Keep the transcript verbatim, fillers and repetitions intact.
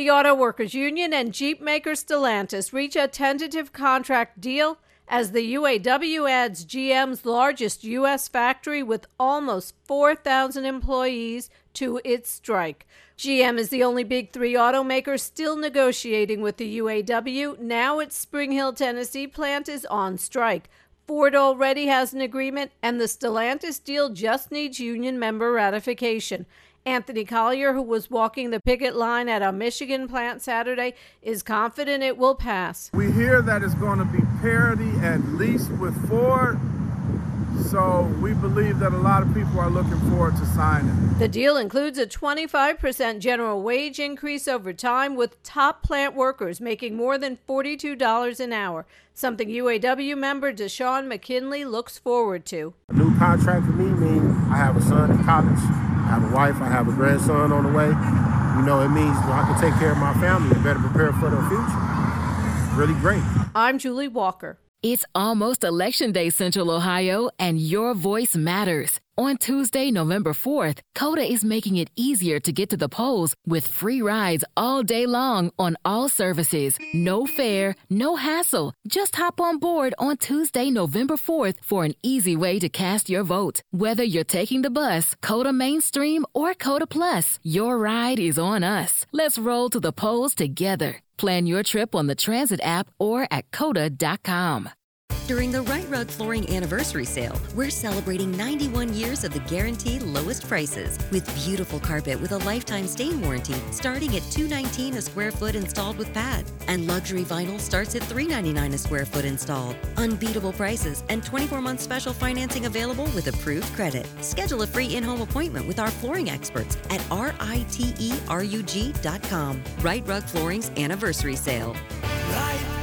The Auto Workers Union and Jeep maker Stellantis reach a tentative contract deal as the U A W adds G M's largest U S factory with almost four thousand employees to its strike. G M is the only Big Three automaker still negotiating with the U A W. Now its Spring Hill, Tennessee plant is on strike. Ford already has an agreement, and the Stellantis deal just needs union member ratification. Anthony Collier, who was walking the picket line at a Michigan plant Saturday, is confident it will pass. We hear that it's going to be parity at least with Ford, so we believe that a lot of people are looking forward to signing. The deal includes a twenty-five percent general wage increase over time, with top plant workers making more than forty-two dollars an hour, something U A W member Deshaun McKinley looks forward to. A new contract for me means I have a son in college, I have a wife, I have a grandson on the way. You know, it means well, I can take care of my family and better prepare for their future. It's really great. I'm Julie Walker. It's almost Election Day, Central Ohio, and your voice matters. On Tuesday, November fourth, Coda is making it easier to get to the polls with free rides all day long on all services. No fare, no hassle. Just hop on board on Tuesday, November fourth for an easy way to cast your vote. Whether you're taking the bus, Coda Mainstream, or Coda Plus, your ride is on us. Let's roll to the polls together. Plan your trip on the Transit app or at coda dot com. During the Right Rug Flooring Anniversary Sale, we're celebrating ninety-one years of the guaranteed lowest prices with beautiful carpet with a lifetime stain warranty starting at two hundred nineteen dollars a square foot installed with pad, and luxury vinyl starts at three hundred ninety-nine dollars a square foot installed. Unbeatable prices and twenty-four month special financing available with approved credit. Schedule a free in-home appointment with our flooring experts at riterug dot com. Right Rug Flooring's Anniversary Sale. Right.